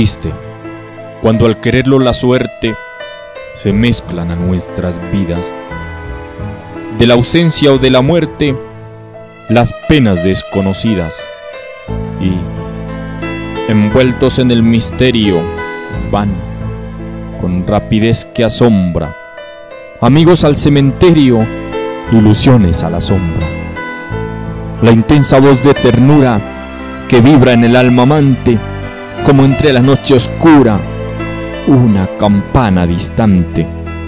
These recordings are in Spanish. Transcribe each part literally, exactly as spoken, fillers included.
triste, cuando al quererlo la suerte se mezclan a nuestras vidas. De la ausencia o de la muerte, las penas desconocidas. Y, envueltos en el misterio, van, con rapidez que asombra, amigos al cementerio, ilusiones a la sombra. La intensa voz de ternura que vibra en el alma amante, como entre la noche oscura, una campana distante.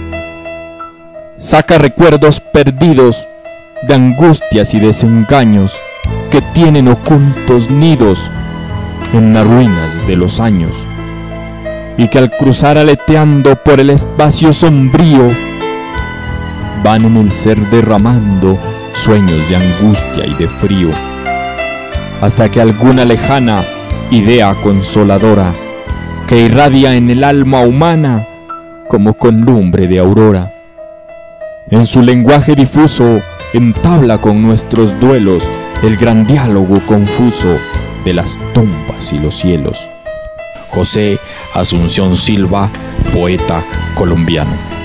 Saca recuerdos perdidos de angustias y desengaños que tienen ocultos nidos en las ruinas de los años, y que al cruzar aleteando por el espacio sombrío, van en el ser derramando sueños de angustia y de frío, hasta que alguna lejana idea consoladora que irradia en el alma humana como con lumbre de aurora, en su lenguaje difuso entabla con nuestros duelos el gran diálogo confuso de las tumbas y los cielos. José Asunción Silva, poeta colombiano.